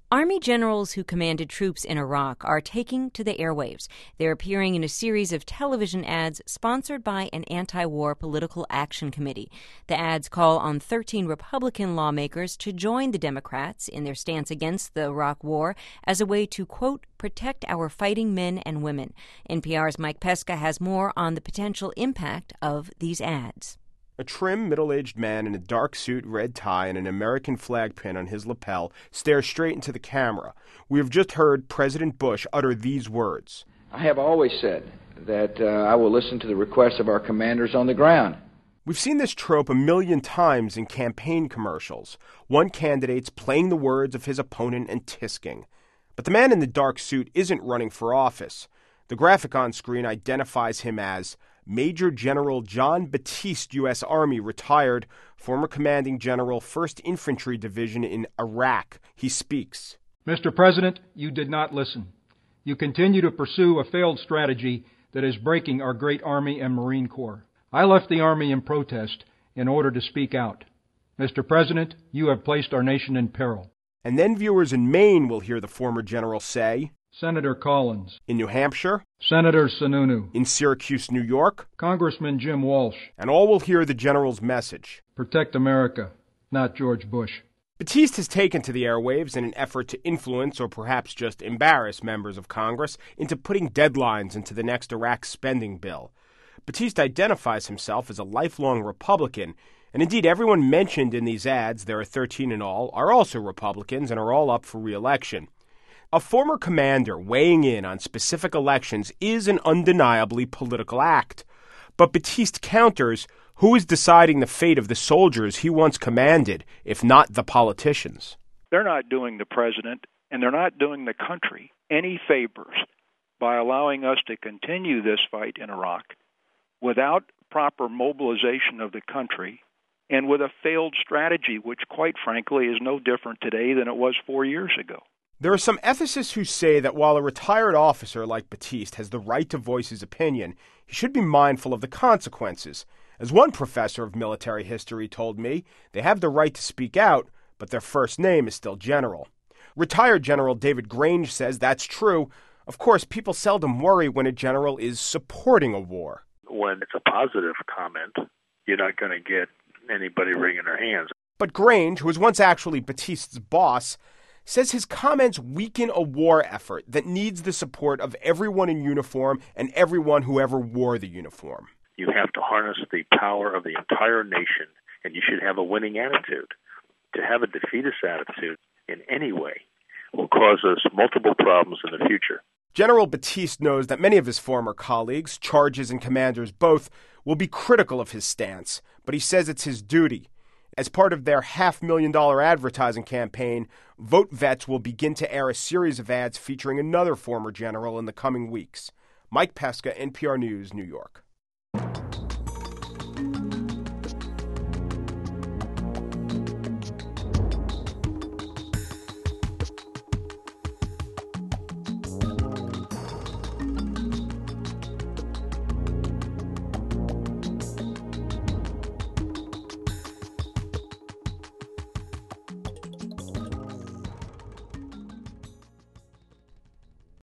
Army generals who commanded troops in Iraq are taking to the airwaves. They're appearing in a series of television ads sponsored by an anti-war political action committee. The ads call on 13 Republican lawmakers to join the Democrats in their stance against the Iraq War as a way to, quote, protect our fighting men and women. NPR's Mike Pesca has more on the potential impact of these ads. A trim, middle-aged man in a dark suit, red tie, and an American flag pin on his lapel stares straight into the camera. We have just heard President Bush utter these words. I have always said that I will listen to the requests of our commanders on the ground. We've seen this trope a million times in campaign commercials. One candidate's playing the words of his opponent and tisking. But the man in the dark suit isn't running for office. The graphic on screen identifies him as Major General John Batiste, U.S. Army, retired, former commanding general, 1st Infantry Division in Iraq. He speaks. Mr. President, you did not listen. You continue to pursue a failed strategy that is breaking our great Army and Marine Corps. I left the Army in protest in order to speak out. Mr. President, you have placed our nation in peril. And then viewers in Maine will hear the former general say, Senator Collins. In New Hampshire, Senator Sununu. In Syracuse, New York, Congressman Jim Walsh. And all will hear the general's message. Protect America, not George Bush. Batiste has taken to the airwaves in an effort to influence or perhaps just embarrass members of Congress into putting deadlines into the next Iraq spending bill. Batiste identifies himself as a lifelong Republican, and indeed everyone mentioned in these ads, there are 13 in all, are also Republicans and are all up for re-election. A former commander weighing in on specific elections is an undeniably political act. But Batiste counters, who is deciding the fate of the soldiers he once commanded, if not the politicians? They're not doing the president, and they're not doing the country any favors by allowing us to continue this fight in Iraq without proper mobilization of the country and with a failed strategy, which quite frankly is no different today than it was 4 years ago. There are some ethicists who say that while a retired officer like Batiste has the right to voice his opinion, he should be mindful of the consequences. As one professor of military history told me, they have the right to speak out, but their first name is still General. Retired General David Grange says that's true. Of course, people seldom worry when a general is supporting a war. When it's a positive comment, you're not going to get anybody wringing their hands. But Grange, who was once actually Batiste's boss, says his comments weaken a war effort that needs the support of everyone in uniform and everyone who ever wore the uniform. You have to harness the power of the entire nation, and you should have a winning attitude. To have a defeatist attitude in any way will cause us multiple problems in the future. General Batiste knows that many of his former colleagues, charges and commanders both, will be critical of his stance, but he says it's his duty. As part of their $500,000 advertising campaign, Vote Vets will begin to air a series of ads featuring another former general in the coming weeks. Mike Pesca, NPR News, New York.